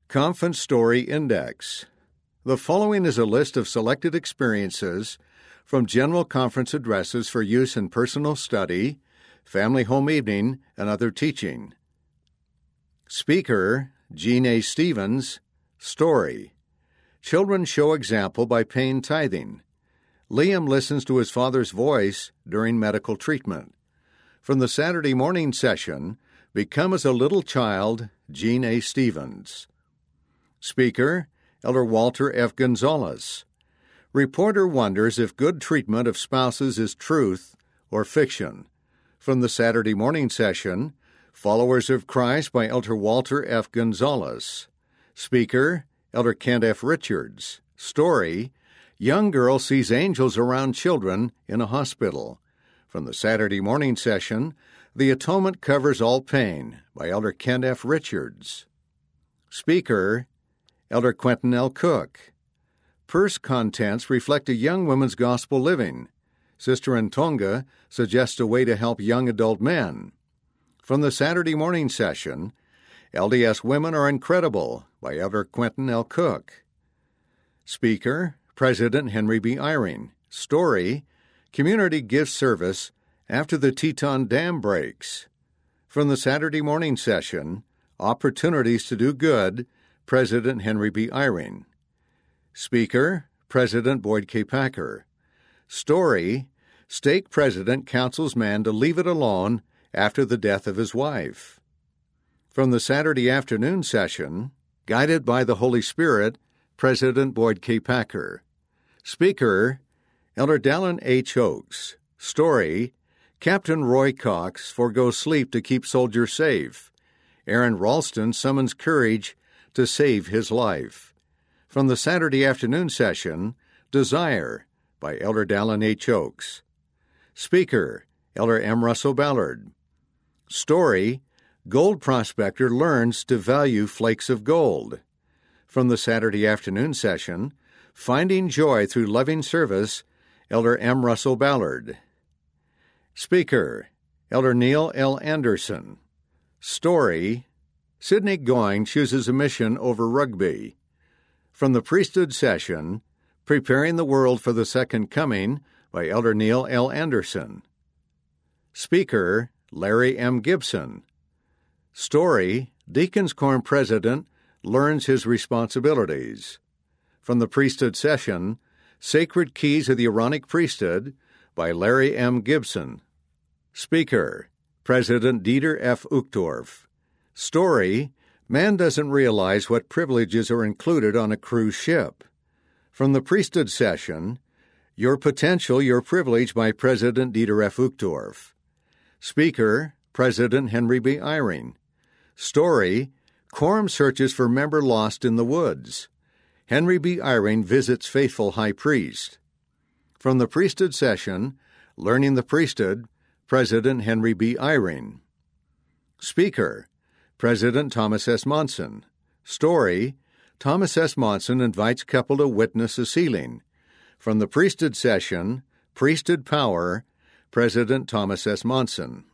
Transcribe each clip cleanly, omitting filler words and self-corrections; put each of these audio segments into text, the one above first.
Conference Story Index. The following is a list of selected experiences from General Conference addresses for use in personal study, family home evening, and other teaching. Speaker, Gene A. Stevens. Story. Children show example by paying tithing. Liam listens to his father's voice during medical treatment. From the Saturday morning session, Become as a Little Child, Gene A. Stevens. Speaker, Elder Walter F. Gonzalez. Reporter wonders if good treatment of spouses is truth or fiction. From the Saturday morning session, Followers of Christ by Elder Walter F. Gonzalez. Speaker, Elder Kent F. Richards. Story, Young girl sees angels around children in a hospital. From the Saturday morning session, The Atonement Covers All Pain by Elder Kent F. Richards. Speaker, Elder Quentin L. Cook. Purse contents reflect a young woman's gospel living. Sister Ntonga suggests a way to help young adult men. From the Saturday morning session, LDS Women Are Incredible by Elder Quentin L. Cook. Speaker, President Henry B. Eyring. Story, Community Gift Service After the Teton Dam Breaks. From the Saturday morning session, Opportunities to Do Good, President Henry B. Eyring. Speaker, President Boyd K. Packer. Story, Stake President counsels man to leave it alone after the death of his wife. From the Saturday afternoon session, Guided by the Holy Spirit, President Boyd K. Packer. Speaker, Elder Dallin H. Oaks. Story, Captain Roy Cox forgoes sleep to keep soldiers safe. Aaron Ralston summons courage to save his life. From the Saturday afternoon session, Desire by Elder Dallin H. Oaks. Speaker, Elder M. Russell Ballard. Story, Gold Prospector Learns to Value Flakes of Gold. From the Saturday afternoon session, Finding Joy Through Loving Service, Elder M. Russell Ballard. Speaker, Elder Neil L. Anderson. Story, Sidney Going chooses a mission over rugby. From the priesthood session, Preparing the World for the Second Coming by Elder Neil L. Anderson. Speaker, Larry M. Gibson. Story, Deacons Quorum President Learns His Responsibilities. From the priesthood session, Sacred Keys of the Aaronic Priesthood by Larry M. Gibson. Speaker, President Dieter F. Uchtdorf. Story, Man doesn't realize what privileges are included on a cruise ship. From the priesthood session, Your Potential, Your Privilege by President Dieter F. Uchtdorf. Speaker, President Henry B. Eyring. Story, Quorum searches for member lost in the woods. Henry B. Eyring visits faithful high priest. From the priesthood session, Learning the Priesthood, President Henry B. Eyring. Speaker, President Thomas S. Monson. Story, Thomas S. Monson invites couple to witness a sealing. From the priesthood session, Priesthood Power, President Thomas S. Monson.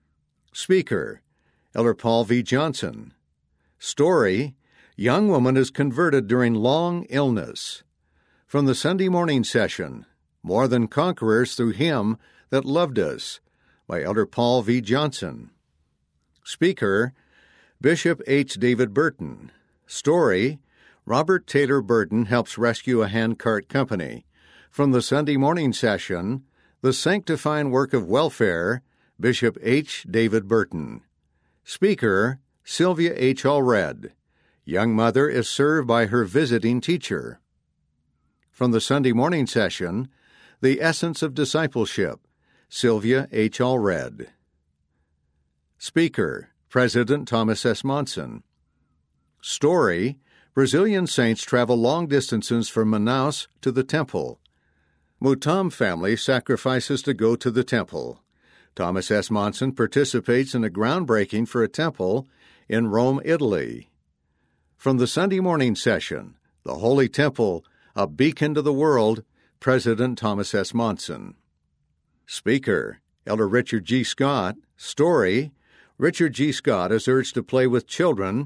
Speaker, Elder Paul V. Johnson. Story, Young woman is converted during long illness. From the Sunday morning session, More Than Conquerors Through Him That Loved Us, by Elder Paul V. Johnson. Speaker, Bishop H. David Burton. Story, Robert Taylor Burton helps rescue a handcart company. From the Sunday morning session, The Sanctifying Work of Welfare, Bishop H. David Burton. Speaker, Sylvia H. Allred. Young mother is served by her visiting teacher. From the Sunday morning session, The Essence of Discipleship, Sylvia H. Allred. Speaker, President Thomas S. Monson. Story, Brazilian saints travel long distances from Manaus to the temple. Mutam family sacrifices to go to the temple. Thomas S. Monson participates in a groundbreaking for a temple in Rome, Italy. From the Sunday morning session, The Holy Temple, A Beacon to the World, President Thomas S. Monson. Speaker, Elder Richard G. Scott. Story, Richard G. Scott is urged to play with children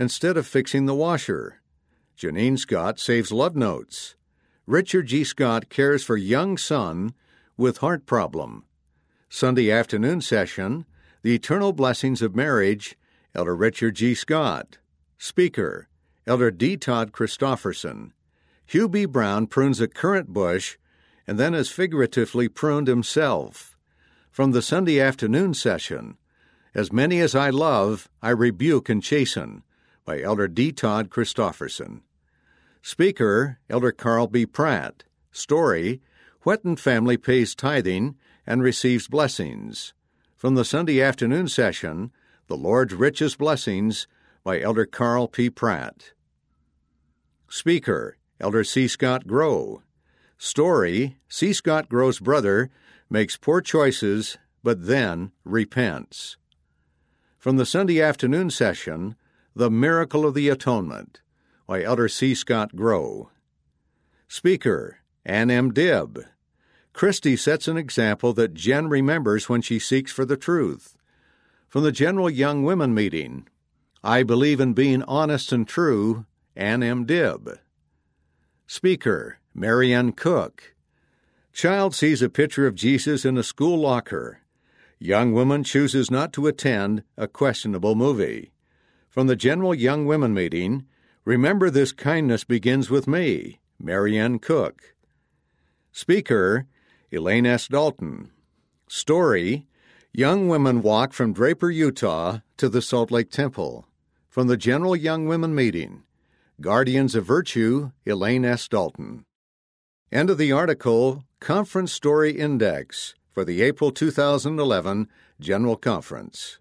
instead of fixing the washer. Janine Scott saves love notes. Richard G. Scott cares for young son with heart problem. Sunday afternoon session, The Eternal Blessings of Marriage, Elder Richard G. Scott. Speaker, Elder D. Todd Christofferson. Hugh B. Brown prunes a currant bush and then is figuratively pruned himself. From the Sunday afternoon session, As Many as I Love, I Rebuke and Chasten, by Elder D. Todd Christofferson. Speaker, Elder Carl B. Pratt. Story, Whetten Family Pays Tithing and Receives Blessings. From the Sunday afternoon session, The Lord's Richest Blessings, by Elder Carl P. Pratt. Speaker, Elder C. Scott Grow. Story, C. Scott Grow's brother makes poor choices, but then repents. From the Sunday afternoon session, The Miracle of the Atonement, by Elder C. Scott Grow. Speaker, Ann M. Dibb. Christy sets an example that Jen remembers when she seeks for the truth. From the General Young Women Meeting, I Believe in Being Honest and True, Ann M. Dibb. Speaker, Mary Ann Cook. Child sees a picture of Jesus in a school locker. Young woman chooses not to attend a questionable movie. From the General Young Women Meeting, Remember This Kindness Begins with Me, Mary Ann Cook. Speaker, Elaine S. Dalton. Story, Young women walk from Draper, Utah to the Salt Lake Temple. From the General Young Women Meeting, Guardians of Virtue, Elaine S. Dalton. End of the article, Conference Story Index for the April 2011 General Conference.